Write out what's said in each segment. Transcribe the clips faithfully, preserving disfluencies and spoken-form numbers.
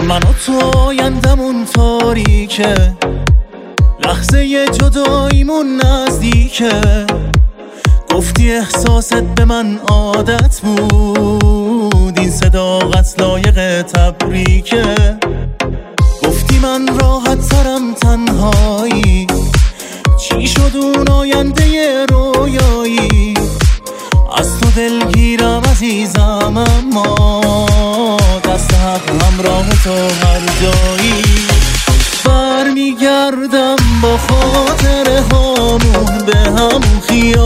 من و تو آیندمون تاریکه، لحظه جداییمون نزدیکه. گفتی احساست به من عادت بود، این صداقت لایق تبریکه. گفتی من راحت ترم تنهایی، چی شد اون آینده رویایی؟ از تو دلگیرم عزیزم، اما دست حق همراه تو هر جایی. برمیگردم با خاطر هامون به همون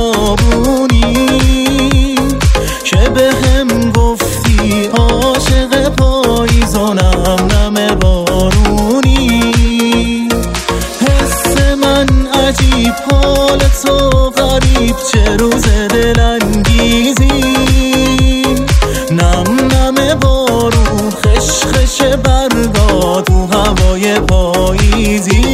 خیابونی که به هم گفتی عاشق پاییز و نم نم بارونی. حس من عجیب، حال تو غریب، چه روز دلانگیزی. نم نم بارون، خش خش برگا تو هوای پاییزی.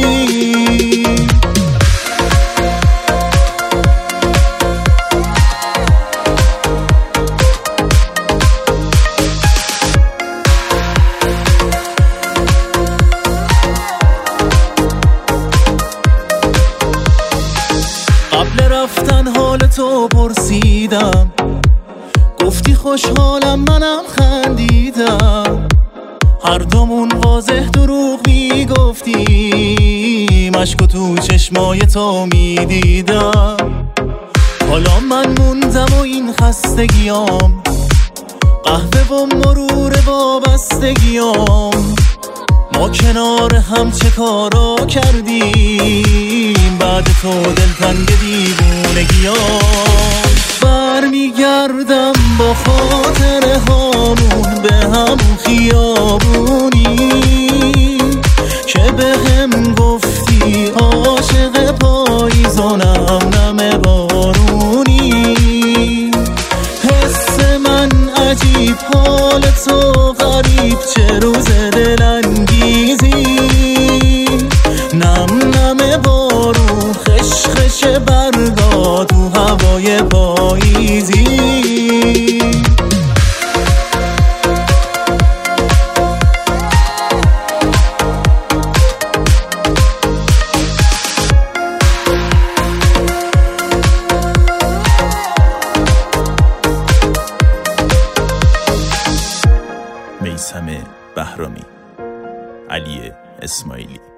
قبل رفتن حال تو پرسیدم، گفتی خوشحالم، منم خندیدم. هر دومون واضح دروغ میگفتیم، عشق تو چشمای تو میدیدم. حالا من موندم و این خستگیام، قهوه و مرور وابستگیام. ما کنار هم چه کارا کردیم، بعد تو دلتنگ دیوونگیام. برمیگردم با خاطر هامون به همون خیابونی که به هم گفتی عاشق پاییز و نم نم بارونی. حس من عجیب، حال تو غریب، چه روز دلانگیزی. نم نم بارون، خش خش برگا تو هوای پاییزی. میثم بهرامی، علی اسماعیلی.